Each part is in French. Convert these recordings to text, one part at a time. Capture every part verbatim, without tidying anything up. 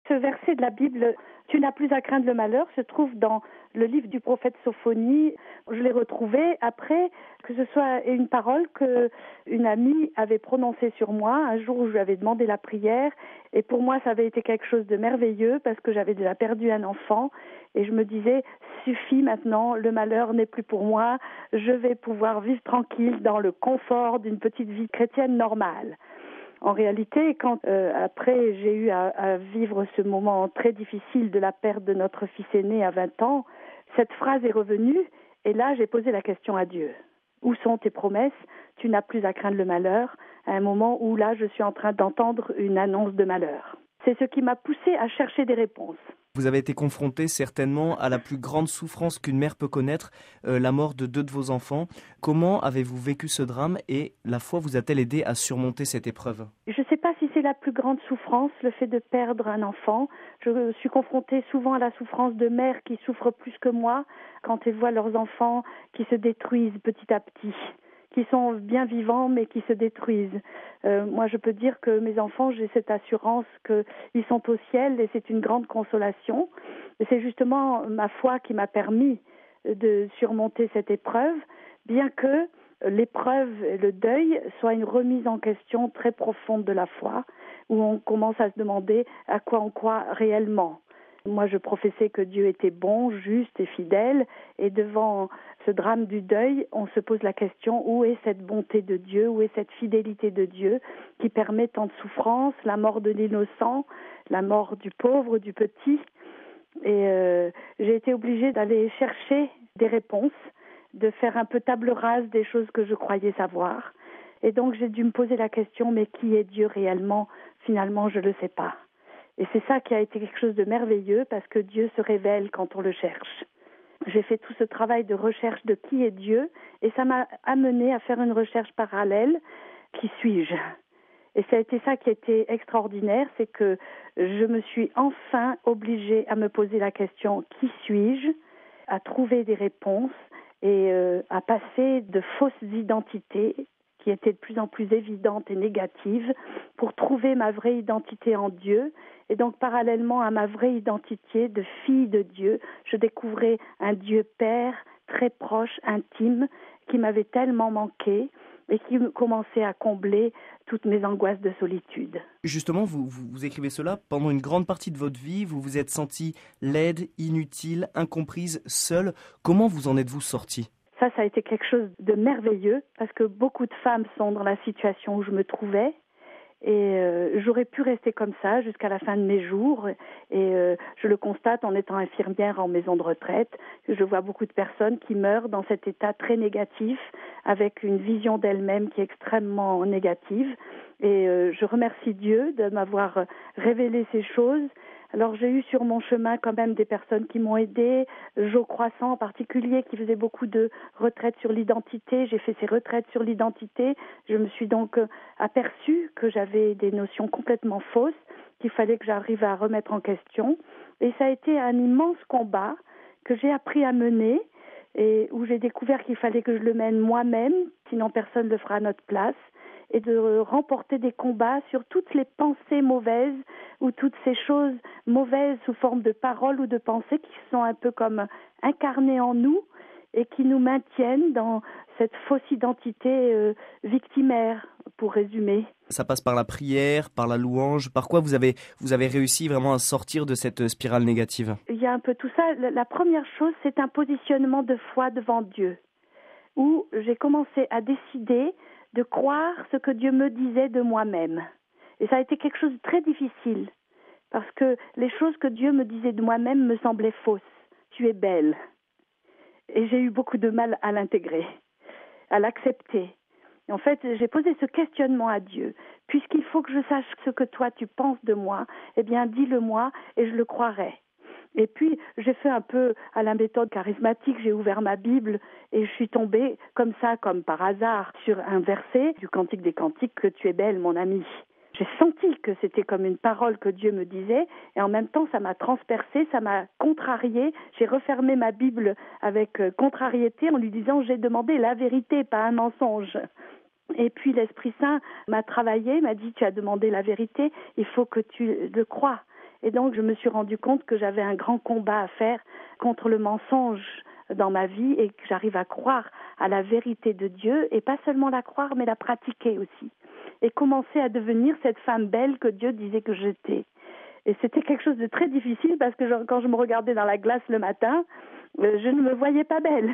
Ce verset de la Bible, tu n'as plus à craindre le malheur, se trouve dans le livre du prophète Sophonie. Je l'ai retrouvé après que ce soit une parole qu'une amie avait prononcée sur moi un jour où je lui avais demandé la prière. Et pour moi, ça avait été quelque chose de merveilleux parce que j'avais déjà perdu un enfant. Et je me disais, suffit maintenant, le malheur n'est plus pour moi. Je vais pouvoir vivre tranquille dans le confort d'une petite vie chrétienne normale. En réalité, quand euh, après j'ai eu à, à vivre ce moment très difficile de la perte de notre fils aîné à vingt ans, cette phrase est revenue et là j'ai posé la question à Dieu. Où sont tes promesses ? Tu n'as plus à craindre le malheur, à un moment où là je suis en train d'entendre une annonce de malheur. C'est ce qui m'a poussée à chercher des réponses. Vous avez été confronté certainement à la plus grande souffrance qu'une mère peut connaître, euh, la mort de deux de vos enfants. Comment avez-vous vécu ce drame et la foi vous a-t-elle aidé à surmonter cette épreuve ? Je ne sais pas si c'est la plus grande souffrance, le fait de perdre un enfant. Je suis confrontée souvent à la souffrance de mères qui souffrent plus que moi quand elles voient leurs enfants qui se détruisent petit à petit, qui sont bien vivants mais qui se détruisent. Euh, moi, je peux dire que mes enfants, j'ai cette assurance qu'ils sont au ciel et c'est une grande consolation. Et c'est justement ma foi qui m'a permis de surmonter cette épreuve, bien que l'épreuve et le deuil soient une remise en question très profonde de la foi, où on commence à se demander à quoi on croit réellement. Moi, je professais que Dieu était bon, juste et fidèle, et devant ce drame du deuil, on se pose la question, où est cette bonté de Dieu, où est cette fidélité de Dieu qui permet tant de souffrance, la mort de l'innocent, la mort du pauvre, du petit. Et euh, j'ai été obligée d'aller chercher des réponses, de faire un peu table rase des choses que je croyais savoir. Et donc j'ai dû me poser la question, mais qui est Dieu réellement ? Finalement, je ne le sais pas. Et c'est ça qui a été quelque chose de merveilleux, parce que Dieu se révèle quand on le cherche. J'ai fait tout ce travail de recherche de qui est Dieu, et ça m'a amené à faire une recherche parallèle, qui suis-je ? Et ça a été ça qui a été extraordinaire, c'est que je me suis enfin obligée à me poser la question « qui suis-je ?», à trouver des réponses et euh, à passer de fausses identités qui étaient de plus en plus évidentes et négatives pour trouver ma vraie identité en Dieu. Et donc, parallèlement à ma vraie identité de fille de Dieu, je découvrais un Dieu Père très proche, intime, qui m'avait tellement manqué et qui commençait à combler toutes mes angoisses de solitude. Justement, vous, vous, vous écrivez cela, pendant une grande partie de votre vie, vous vous êtes sentie laide, inutile, incomprise, seule. Comment vous en êtes-vous sortie ? Ça, ça a été quelque chose de merveilleux, parce que beaucoup de femmes sont dans la situation où je me trouvais. Et euh, j'aurais pu rester comme ça jusqu'à la fin de mes jours. Et euh, je le constate en étant infirmière en maison de retraite. Je vois beaucoup de personnes qui meurent dans cet état très négatif, avec une vision d'elles-mêmes qui est extrêmement négative. Et euh, je remercie Dieu de m'avoir révélé ces choses. Alors j'ai eu sur mon chemin quand même des personnes qui m'ont aidée, Jo Croissant en particulier, qui faisait beaucoup de retraites sur l'identité. J'ai fait ces retraites sur l'identité. Je me suis donc euh, aperçue que j'avais des notions complètement fausses, qu'il fallait que j'arrive à remettre en question. Et ça a été un immense combat que j'ai appris à mener et où j'ai découvert qu'il fallait que je le mène moi-même, sinon personne ne le fera à notre place, et de remporter des combats sur toutes les pensées mauvaises ou toutes ces choses mauvaises sous forme de paroles ou de pensées qui sont un peu comme incarnées en nous et qui nous maintiennent dans cette fausse identité euh, victimaire, pour résumer. Ça passe par la prière, par la louange. Par quoi vous avez, vous avez réussi vraiment à sortir de cette spirale négative ? Il y a un peu tout ça. La première chose, c'est un positionnement de foi devant Dieu, où j'ai commencé à décider de croire ce que Dieu me disait de moi-même. Et ça a été quelque chose de très difficile, parce que les choses que Dieu me disait de moi-même me semblaient fausses. Tu es belle. Et j'ai eu beaucoup de mal à l'intégrer, à l'accepter. En fait, j'ai posé ce questionnement à Dieu. Puisqu'il faut que je sache ce que toi tu penses de moi, eh bien dis-le-moi et je le croirai. Et puis, j'ai fait un peu à la méthode charismatique, j'ai ouvert ma Bible et je suis tombée comme ça, comme par hasard, sur un verset du Cantique des Cantiques, que tu es belle, mon amie. J'ai senti que c'était comme une parole que Dieu me disait et en même temps, ça m'a transpercée, ça m'a contrariée. J'ai refermé ma Bible avec contrariété en lui disant « j'ai demandé la vérité, pas un mensonge ». Et puis l'Esprit Saint m'a travaillé, m'a dit « tu as demandé la vérité, il faut que tu le crois ». Et donc, je me suis rendu compte que j'avais un grand combat à faire contre le mensonge dans ma vie et que j'arrive à croire à la vérité de Dieu et pas seulement la croire, mais la pratiquer aussi. Et commencer à devenir cette femme belle que Dieu disait que j'étais. Et c'était quelque chose de très difficile parce que je, quand je me regardais dans la glace le matin, euh, je ne me voyais pas belle.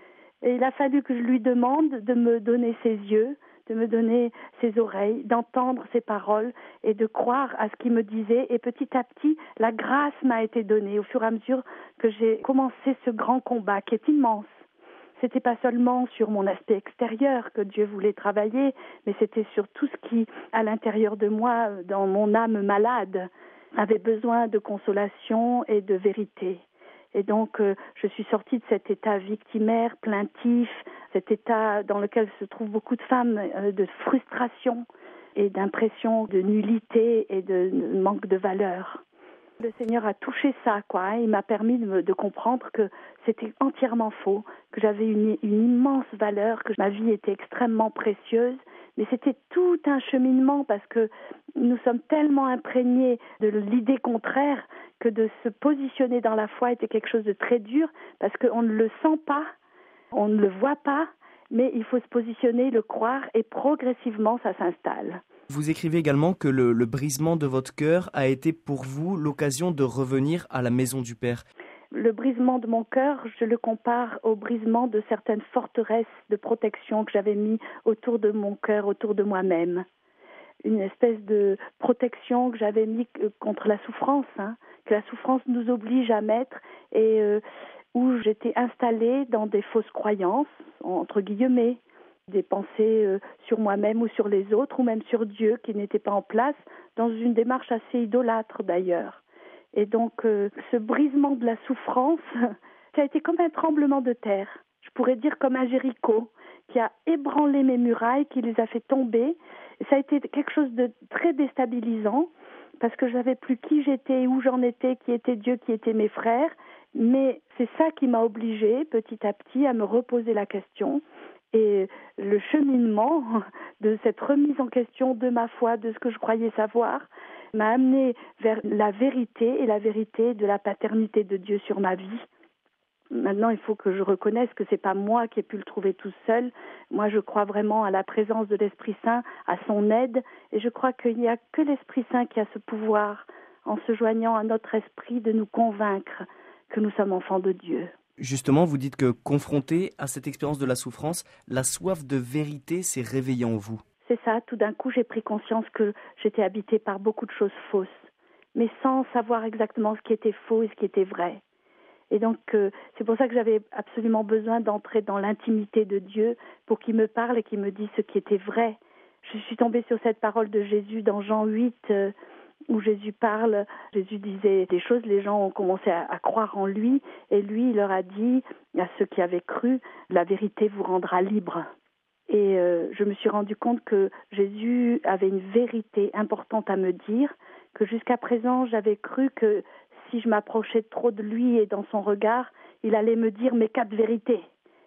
Et il a fallu que je lui demande de me donner ses yeux, de me donner ses oreilles, d'entendre ses paroles et de croire à ce qu'il me disait. Et petit à petit, la grâce m'a été donnée au fur et à mesure que j'ai commencé ce grand combat qui est immense. C'était pas seulement sur mon aspect extérieur que Dieu voulait travailler, mais c'était sur tout ce qui, à l'intérieur de moi, dans mon âme malade, avait besoin de consolation et de vérité. Et donc, euh, je suis sortie de cet état victimaire, plaintif, cet état dans lequel se trouvent beaucoup de femmes, euh, de frustration et d'impression de nullité et de, de manque de valeur. Le Seigneur a touché ça, quoi. Hein. Il m'a permis de, me, de comprendre que c'était entièrement faux, que j'avais une, une immense valeur, que ma vie était extrêmement précieuse. Mais c'était tout un cheminement parce que nous sommes tellement imprégnés de l'idée contraire que de se positionner dans la foi était quelque chose de très dur parce qu'on ne le sent pas, on ne le voit pas, mais il faut se positionner, le croire et progressivement ça s'installe. Vous écrivez également que le, le brisement de votre cœur a été pour vous l'occasion de revenir à la maison du Père. Le brisement de mon cœur, je le compare au brisement de certaines forteresses de protection que j'avais mis autour de mon cœur, autour de moi-même. Une espèce de protection que j'avais mis contre la souffrance, hein, que la souffrance nous oblige à mettre et euh, où j'étais installée dans des fausses croyances, entre guillemets, des pensées euh, sur moi-même ou sur les autres, ou même sur Dieu qui n'était pas en place, dans une démarche assez idolâtre d'ailleurs. Et donc, euh, ce brisement de la souffrance, ça a été comme un tremblement de terre. Je pourrais dire comme un Jéricho qui a ébranlé mes murailles, qui les a fait tomber. Et ça a été quelque chose de très déstabilisant parce que je savais plus qui j'étais, où j'en étais, qui était Dieu, qui étaient mes frères. Mais c'est ça qui m'a obligée petit à petit à me reposer la question. Et le cheminement de cette remise en question de ma foi, de ce que je croyais savoir, m'a amené vers la vérité et la vérité de la paternité de Dieu sur ma vie. Maintenant, il faut que je reconnaisse que c'est pas moi qui ai pu le trouver tout seul. Moi, je crois vraiment à la présence de l'Esprit Saint, à son aide, et je crois qu'il n'y a que l'Esprit Saint qui a ce pouvoir, en se joignant à notre esprit, de nous convaincre que nous sommes enfants de Dieu. Justement, vous dites que confronté à cette expérience de la souffrance, la soif de vérité s'est réveillée en vous. C'est ça, tout d'un coup, j'ai pris conscience que j'étais habitée par beaucoup de choses fausses, mais sans savoir exactement ce qui était faux et ce qui était vrai. Et donc, euh, c'est pour ça que j'avais absolument besoin d'entrer dans l'intimité de Dieu pour qu'il me parle et qu'il me dise ce qui était vrai. Je suis tombée sur cette parole de Jésus dans Jean huit, euh, où Jésus parle, Jésus disait des choses, les gens ont commencé à, à croire en lui, et lui, il leur a dit, à ceux qui avaient cru, la vérité vous rendra libre. Et euh, je me suis rendu compte que Jésus avait une vérité importante à me dire, que jusqu'à présent, j'avais cru que si je m'approchais trop de lui et dans son regard, il allait me dire mes quatre vérités.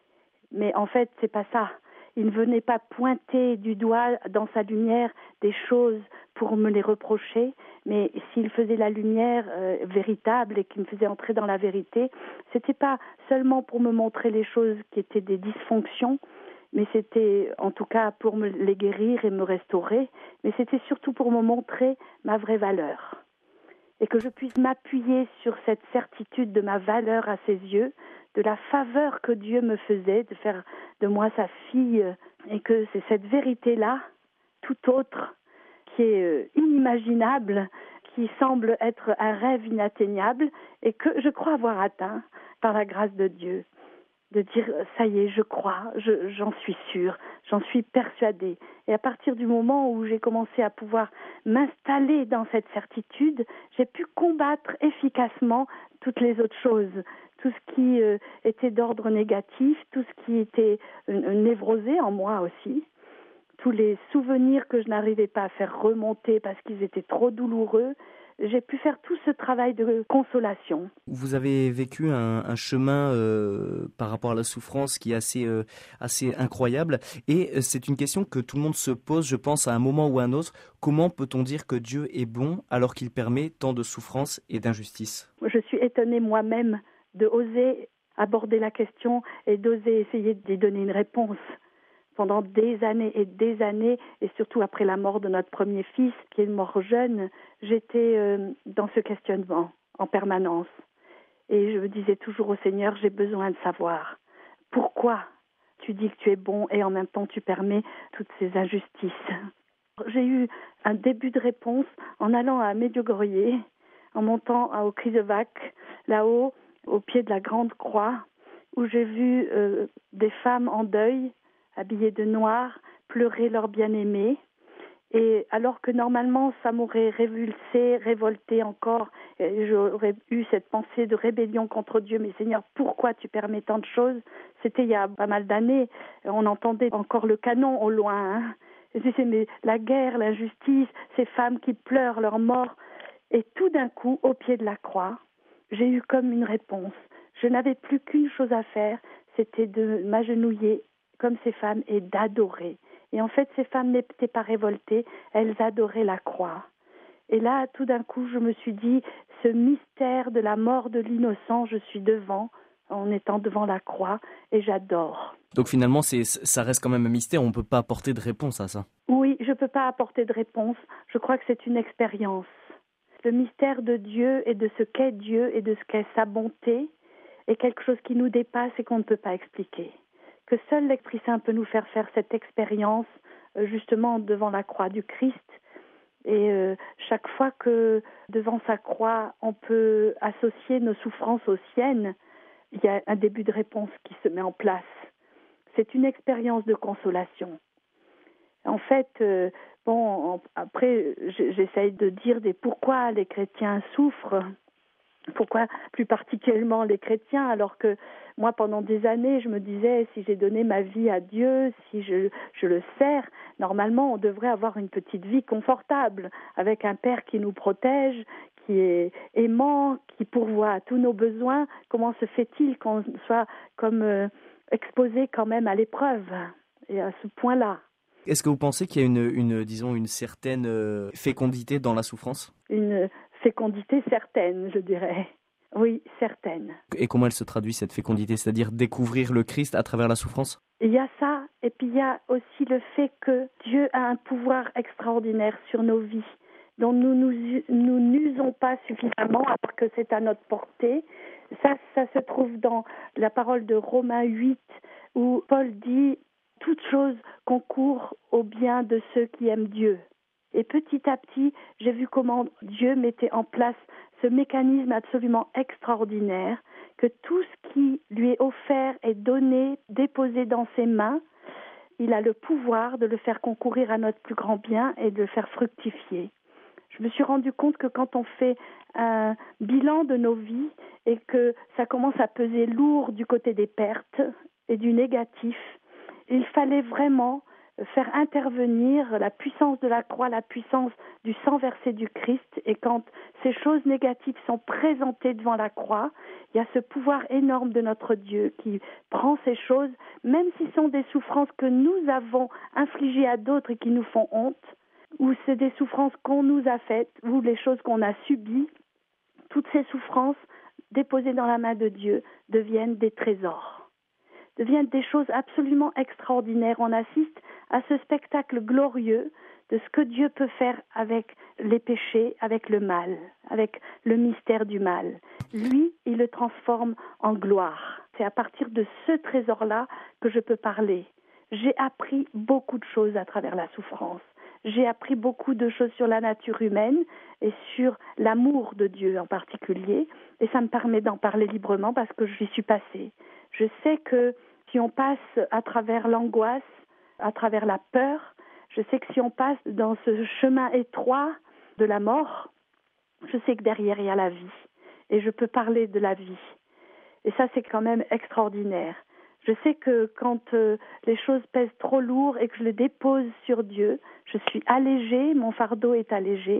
Mais en fait, c'est pas ça. Il ne venait pas pointer du doigt dans sa lumière des choses pour me les reprocher, mais s'il faisait la lumière euh, véritable et qu'il me faisait entrer dans la vérité, c'était pas seulement pour me montrer les choses qui étaient des dysfonctions, mais c'était en tout cas pour me les guérir et me restaurer, mais c'était surtout pour me montrer ma vraie valeur. Et que je puisse m'appuyer sur cette certitude de ma valeur à ses yeux, de la faveur que Dieu me faisait, de faire de moi sa fille, et que c'est cette vérité-là, tout autre, qui est inimaginable, qui semble être un rêve inatteignable, et que je crois avoir atteint par la grâce de Dieu. De dire, ça y est, je crois, je, j'en suis sûre, j'en suis persuadée. Et à partir du moment où j'ai commencé à pouvoir m'installer dans cette certitude, j'ai pu combattre efficacement toutes les autres choses, tout ce qui euh, était d'ordre négatif, tout ce qui était euh, névrosé en moi aussi, tous les souvenirs que je n'arrivais pas à faire remonter parce qu'ils étaient trop douloureux, j'ai pu faire tout ce travail de consolation. Vous avez vécu un, un chemin euh, par rapport à la souffrance qui est assez, euh, assez incroyable. Et c'est une question que tout le monde se pose, je pense, à un moment ou à un autre. Comment peut-on dire que Dieu est bon alors qu'il permet tant de souffrance et d'injustice ? Je suis étonnée moi-même de oser aborder la question et d'oser essayer d'y donner une réponse. Pendant des années et des années, et surtout après la mort de notre premier fils, qui est mort jeune, j'étais euh, dans ce questionnement en permanence. Et je me disais toujours au Seigneur, j'ai besoin de savoir pourquoi tu dis que tu es bon et en même temps tu permets toutes ces injustices. J'ai eu un début de réponse en allant à Medjugorje, en montant au Križevac, là-haut, au pied de la Grande Croix, où j'ai vu euh, des femmes en deuil, habillées de noir, pleurer leur bien-aimé. Et alors que normalement, ça m'aurait révulsé, révolté encore, et j'aurais eu cette pensée de rébellion contre Dieu. Mais Seigneur, pourquoi tu permets tant de choses ? C'était il y a pas mal d'années. On entendait encore le canon au loin. Hein. Et je disais, mais la guerre, l'injustice, ces femmes qui pleurent leur mort. Et tout d'un coup, au pied de la croix, j'ai eu comme une réponse. Je n'avais plus qu'une chose à faire, c'était de m'agenouiller comme ces femmes et d'adorer. Et en fait, ces femmes n'étaient pas révoltées, elles adoraient la croix. Et là, tout d'un coup, je me suis dit, ce mystère de la mort de l'innocent, je suis devant, en étant devant la croix, et j'adore. Donc finalement, c'est, ça reste quand même un mystère, on ne peut pas apporter de réponse à ça. Oui, je ne peux pas apporter de réponse, je crois que c'est une expérience. Le mystère de Dieu et de ce qu'est Dieu et de ce qu'est sa bonté est quelque chose qui nous dépasse et qu'on ne peut pas expliquer. Que seul l'Esprit Saint peut nous faire faire cette expérience justement devant la croix du Christ. Et euh, chaque fois que devant sa croix, on peut associer nos souffrances aux siennes, il y a un début de réponse qui se met en place. C'est une expérience de consolation. En fait, euh, bon, après, j'essaye de dire des pourquoi les chrétiens souffrent. Pourquoi plus particulièrement les chrétiens, alors que moi, pendant des années, je me disais, si j'ai donné ma vie à Dieu, si je, je le sers, normalement, on devrait avoir une petite vie confortable, avec un Père qui nous protège, qui est aimant, qui pourvoit à tous nos besoins. Comment se fait-il qu'on soit comme euh, exposé quand même à l'épreuve, et à ce point-là? Est-ce que vous pensez qu'il y a une, une disons, une certaine euh, fécondité dans la souffrance ? Une fécondité certaine, je dirais. Oui, certaine. Et comment elle se traduit, cette fécondité, c'est-à-dire découvrir le Christ à travers la souffrance ? Il y a ça, et puis il y a aussi le fait que Dieu a un pouvoir extraordinaire sur nos vies, dont nous nous, nous n'usons pas suffisamment, alors que c'est à notre portée. Ça, ça se trouve dans la parole de Romains huit, où Paul dit « Toute chose concourt au bien de ceux qui aiment Dieu ». Et petit à petit, j'ai vu comment Dieu mettait en place ce mécanisme absolument extraordinaire, que tout ce qui lui est offert est donné, déposé dans ses mains. Il a le pouvoir de le faire concourir à notre plus grand bien et de le faire fructifier. Je me suis rendu compte que quand on fait un bilan de nos vies et que ça commence à peser lourd du côté des pertes et du négatif, il fallait vraiment faire intervenir la puissance de la croix, la puissance du sang versé du Christ. Et quand ces choses négatives sont présentées devant la croix, il y a ce pouvoir énorme de notre Dieu qui prend ces choses, même si ce sont des souffrances que nous avons infligées à d'autres et qui nous font honte, ou c'est des souffrances qu'on nous a faites, ou les choses qu'on a subies, toutes ces souffrances déposées dans la main de Dieu deviennent des trésors, deviennent des choses absolument extraordinaires. On assiste à ce spectacle glorieux de ce que Dieu peut faire avec les péchés, avec le mal, avec le mystère du mal. Lui, il le transforme en gloire. C'est à partir de ce trésor-là que je peux parler. J'ai appris beaucoup de choses à travers la souffrance. J'ai appris beaucoup de choses sur la nature humaine et sur l'amour de Dieu en particulier. Et ça me permet d'en parler librement parce que j'y suis passée. Je sais que si on passe à travers l'angoisse, à travers la peur, je sais que si on passe dans ce chemin étroit de la mort, je sais que derrière il y a la vie. Et je peux parler de la vie. Et ça, c'est quand même extraordinaire. Je sais que quand euh, les choses pèsent trop lourd et que je les dépose sur Dieu, je suis allégée, mon fardeau est allégé.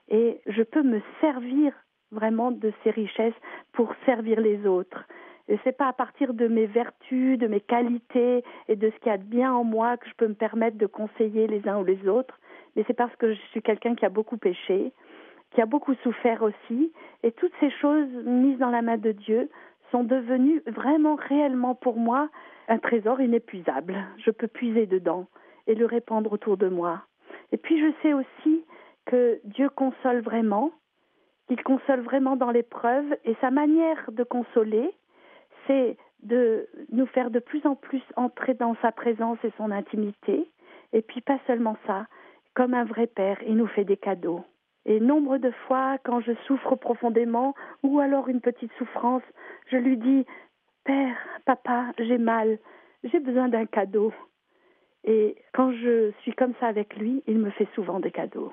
et je peux me servir vraiment de ces richesses pour servir les autres. Et c'est pas à partir de mes vertus, de mes qualités et de ce qu'il y a de bien en moi que je peux me permettre de conseiller les uns ou les autres, mais c'est parce que je suis quelqu'un qui a beaucoup péché, qui a beaucoup souffert aussi, et toutes ces choses mises dans la main de Dieu sont devenues vraiment réellement pour moi un trésor inépuisable. Je peux puiser dedans et le répandre autour de moi. Et puis je sais aussi que Dieu console vraiment, qu'il console vraiment dans l'épreuve, et sa manière de consoler, c'est de nous faire de plus en plus entrer dans sa présence et son intimité. Et puis pas seulement ça, comme un vrai père, il nous fait des cadeaux. Et nombre de fois, quand je souffre profondément, ou alors une petite souffrance, je lui dis « Père, papa, j'ai mal, j'ai besoin d'un cadeau ». Et quand je suis comme ça avec lui, il me fait souvent des cadeaux.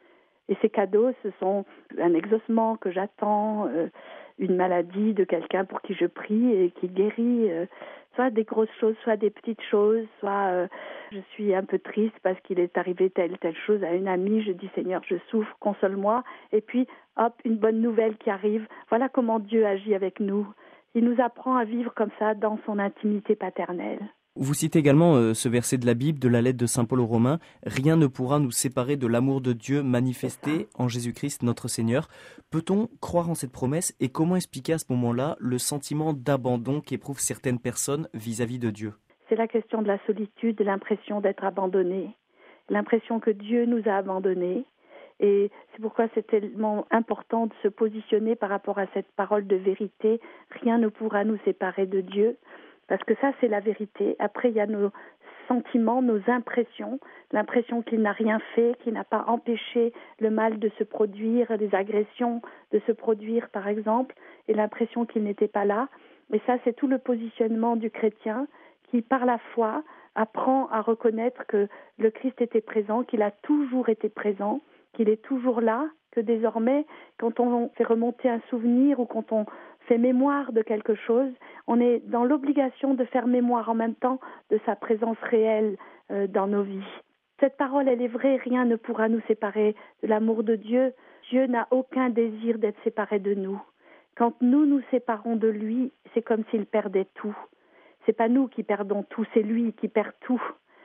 Et ces cadeaux, ce sont un exaucement que j'attends, euh, une maladie de quelqu'un pour qui je prie et qui guérit, euh, soit des grosses choses, soit des petites choses, soit euh, je suis un peu triste parce qu'il est arrivé telle telle chose à une amie, je dis Seigneur, je souffre, console-moi, et puis hop, une bonne nouvelle qui arrive. Voilà comment Dieu agit avec nous. Il nous apprend à vivre comme ça dans son intimité paternelle. Vous citez également euh, ce verset de la Bible, de la lettre de saint Paul aux Romains, « Rien ne pourra nous séparer de l'amour de Dieu manifesté en Jésus-Christ notre Seigneur ». Peut-on croire en cette promesse et comment expliquer à ce moment-là le sentiment d'abandon qu'éprouvent certaines personnes vis-à-vis de Dieu ? C'est la question de la solitude, l'impression d'être abandonné, l'impression que Dieu nous a abandonnés. Et c'est pourquoi c'est tellement important de se positionner par rapport à cette parole de vérité. Rien ne pourra nous séparer de Dieu. Parce que ça, c'est la vérité. Après, il y a nos sentiments, nos impressions, l'impression qu'il n'a rien fait, qu'il n'a pas empêché le mal de se produire, les agressions de se produire, par exemple, et l'impression qu'il n'était pas là. Mais ça, c'est tout le positionnement du chrétien qui, par la foi, apprend à reconnaître que le Christ était présent, qu'il a toujours été présent, qu'il est toujours là, que désormais, quand on fait remonter un souvenir ou quand on fait mémoire de quelque chose, on est dans l'obligation de faire mémoire en même temps de sa présence réelle euh, dans nos vies. Cette parole, elle est vraie, rien ne pourra nous séparer de l'amour de Dieu. Dieu n'a aucun désir d'être séparé de nous. Quand nous nous séparons de lui, c'est comme s'il perdait tout. C'est pas nous qui perdons tout, c'est lui qui perd tout.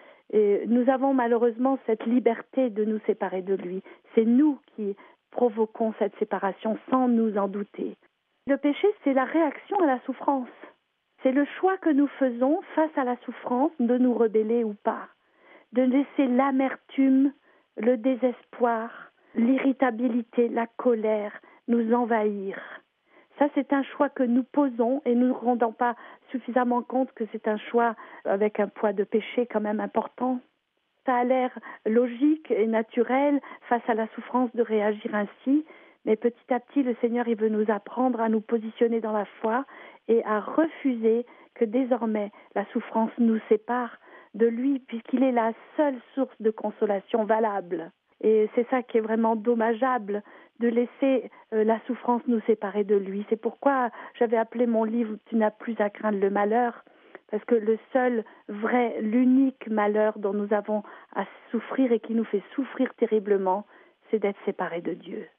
Et nous avons malheureusement cette liberté de nous séparer de lui. C'est nous qui provoquons cette séparation sans nous en douter. Le péché, c'est la réaction à la souffrance. C'est le choix que nous faisons face à la souffrance de nous rebeller ou pas, de laisser l'amertume, le désespoir, l'irritabilité, la colère nous envahir. Ça, c'est un choix que nous posons et nous ne nous rendons pas suffisamment compte que c'est un choix avec un poids de péché quand même important. Ça a l'air logique et naturel face à la souffrance de réagir ainsi, mais petit à petit, le Seigneur, il veut nous apprendre à nous positionner dans la foi et à refuser que désormais la souffrance nous sépare de lui, puisqu'il est la seule source de consolation valable. Et c'est ça qui est vraiment dommageable, de laisser euh, la souffrance nous séparer de lui. C'est pourquoi j'avais appelé mon livre « Tu n'as plus à craindre le malheur », parce que le seul, vrai, l'unique malheur dont nous avons à souffrir et qui nous fait souffrir terriblement, c'est d'être séparés de Dieu.